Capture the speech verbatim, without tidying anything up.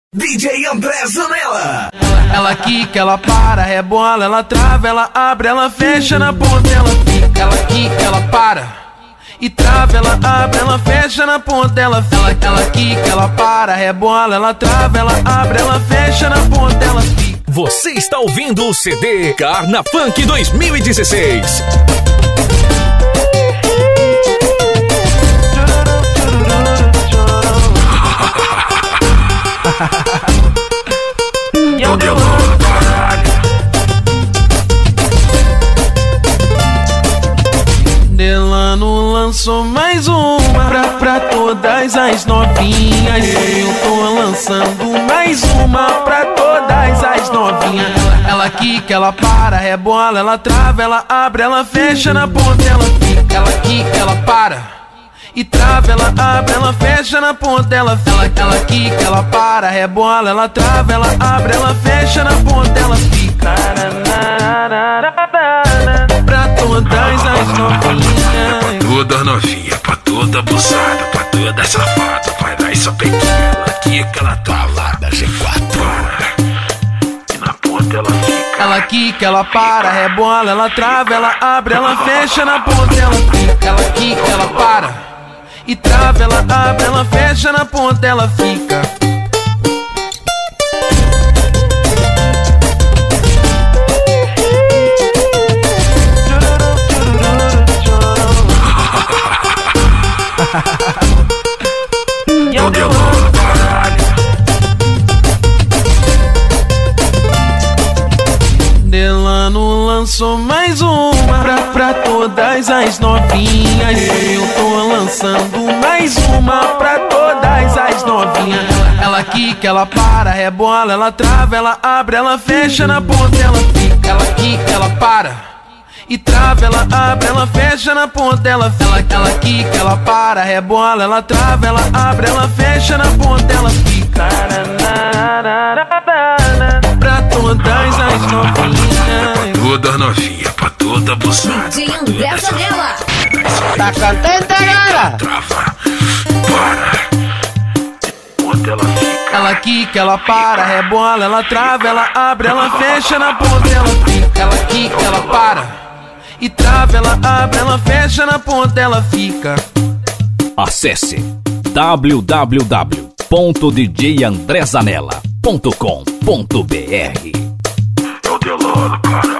D J André Zanella. Ela quica, ela para, rebola, ela trava, ela abre, ela fecha na ponta, ela fica. Ela quica, ela para e trava, ela abre, ela fecha na ponta, ela fica. Ela, ela quica, ela para, rebola, ela trava, ela abre, ela fecha na ponta, ela fica. Você está ouvindo o C D Carna Funk dois mil e dezesseis. Delano lançou mais uma pra, pra todas as novinhas. Eu tô lançando mais uma pra todas as novinhas. Ela quica, ela para, rebola, ela trava, ela abre, ela fecha na ponta, ela fica. Ela quica, ela para e trava, ela abre, ela fecha na ponta, ela fica. Ela, ela quica, ela para, rebola, ela trava, ela abre, ela fecha na ponta, ela fica. Pra todas as novinhas, Toda novinha, pra toda abusada, pra toda safada, vai lá e só pequena. Ela quica, ela trava da G quatro. E na ponta ela fica. ela quica, ela para, rebola, ela trava, ela abre, ela fecha na ponta, ela fica. Ela quica, ela para e trava, ela abre, ela fecha na ponta, ela fica. Delano lançou mais uma pra, pra todas as novinhas. Eu tô lançando mais uma pra todas as novinhas. Ela quica, ela para, rebola, ela trava, ela abre, ela fecha na ponta, ela fica. Ela quica, ela para e trava, ela abre, ela fecha na ponta, ela fica. Ela, ela quica, ela para, rebola, ela trava, ela abre, ela fecha na ponta, ela fica. Pra todas as novinhas, Toda novinha, pra toda abusada, D J André Zanella. Tá cantando agora? trava, para. Ponta ela fica. ela quica, ela para, rebola, ela trava, ela abre, ela fecha na ponta, ela fica. Ela quica, ela para e trava, ela abre, ela fecha na ponta, ela fica. Acesse w w w ponto d j andré zanella ponto com ponto b r. É o Delano, cara.